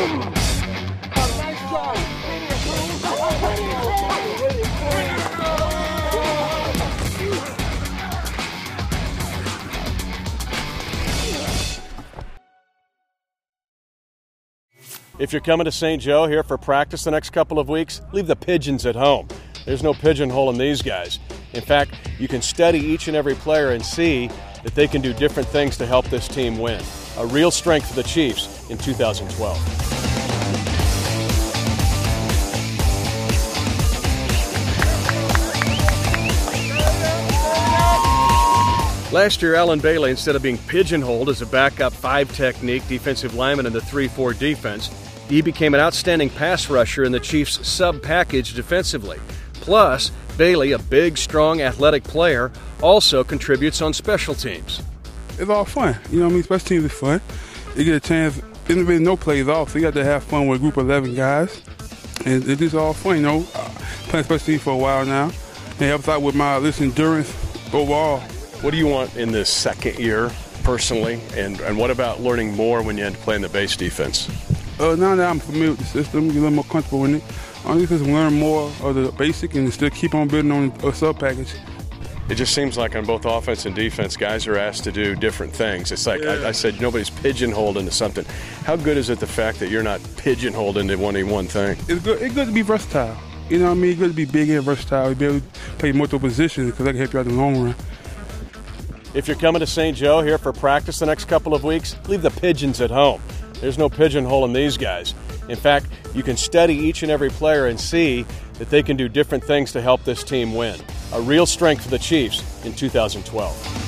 If you're coming to St. Joe here for practice the next couple of weeks, leave the pigeons at home. There's no pigeonholing these guys. In fact, you can study each and every player and see that they can do different things to help this team win. A real strength for the Chiefs in 2012. Last year, Allen Bailey, instead of being pigeonholed as a backup 5 technique defensive lineman in the 3-4 defense, he became an outstanding pass rusher in the Chiefs' sub-package defensively. Plus, Bailey, a big, strong, athletic player, also contributes on special teams. It's all fun. You know what I mean? Special teams is fun. You get a chance, there's really no plays off, so you got to have fun with a group of 11 guys. And it's just all fun, you know. Playing special teams for a while now. It helps out with my endurance overall. What do you want in this second year, personally? And what about learning more when you had to play in the base defense? Now that I'm familiar with the system, get a little more comfortable in it. I just learn more of the basic and still keep on building on a sub-package. It just seems like on both offense and defense, guys are asked to do different things. It's like I said, nobody's pigeonholed into something. How good is it the fact that you're not pigeonholed into one thing? It's good to be versatile. You know what I mean? It's good to be big and versatile. Be able to play multiple positions because that can help you out in the long run. If you're coming to St. Joe here for practice the next couple of weeks, leave the pigeons at home. There's no pigeonholing these guys. In fact, you can study each and every player and see that they can do different things to help this team win. A real strength for the Chiefs in 2012.